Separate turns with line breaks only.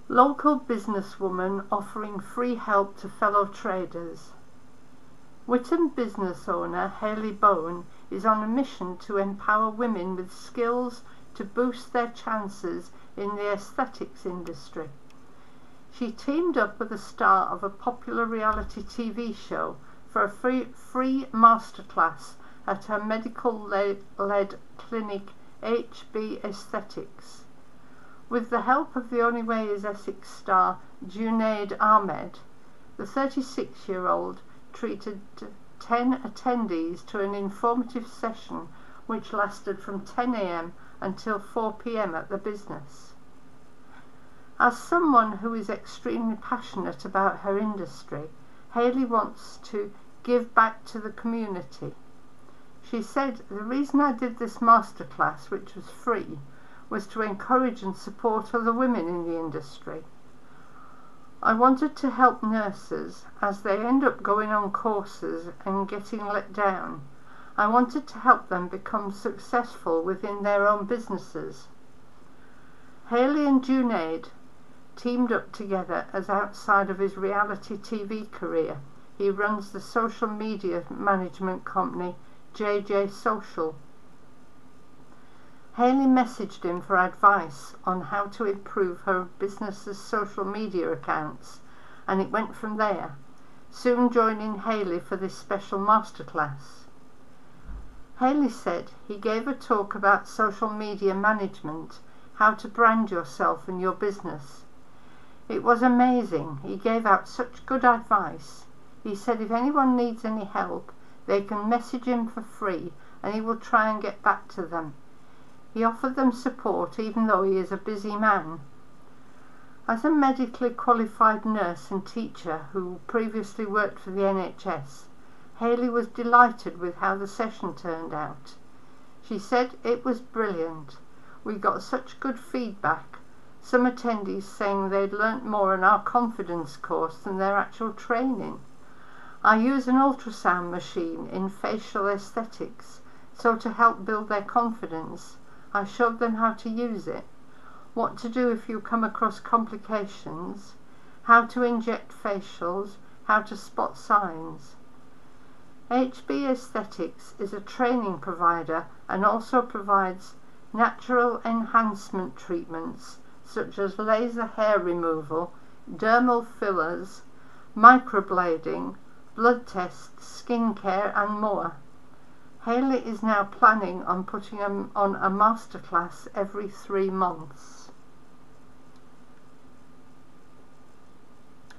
Local businesswoman offering free help to fellow traders. Witham business owner Hayley Bowen is on a mission to empower women with skills to boost their chances in the aesthetics industry. She teamed up with a star of a popular reality TV show for a free masterclass at her medical-led clinic HB Aesthetics. With the help of The Only Way is Essex star Junaid Ahmed, the 36-year-old treated 10 attendees to an informative session which lasted from 10 a.m. until 4 p.m. at the business. As someone who is extremely passionate about her industry, Hayley wants to give back to the community. She said, "The reason I did this masterclass, which was free, was to encourage and support other women in the industry. I wanted to help nurses as they end up going on courses and getting let down. I wanted to help them become successful within their own businesses." Hayley and Junaid teamed up together as outside of his reality TV career. He runs the social media management company JJ Social. Hayley messaged him for advice on how to improve her business's social media accounts, and it went from there, soon joining Hayley for this special masterclass. Hayley said he gave a talk about social media management, how to brand yourself and your business. It was amazing. He gave out such good advice. He said if anyone needs any help, they can message him for free and he will try and get back to them. He offered them support even though he is a busy man. As a medically qualified nurse and teacher who previously worked for the NHS, Hayley was delighted with how the session turned out. She said it was brilliant. We got such good feedback, some attendees saying they'd learnt more in our confidence course than their actual training. I use an ultrasound machine in facial aesthetics, so to help build their confidence, I showed them how to use it, what to do if you come across complications, how to inject facials, how to spot signs. HB Aesthetics is a training provider and also provides natural enhancement treatments such as laser hair removal, dermal fillers, microblading, blood tests, skincare and more. Hayley is now planning on putting on a masterclass every 3 months.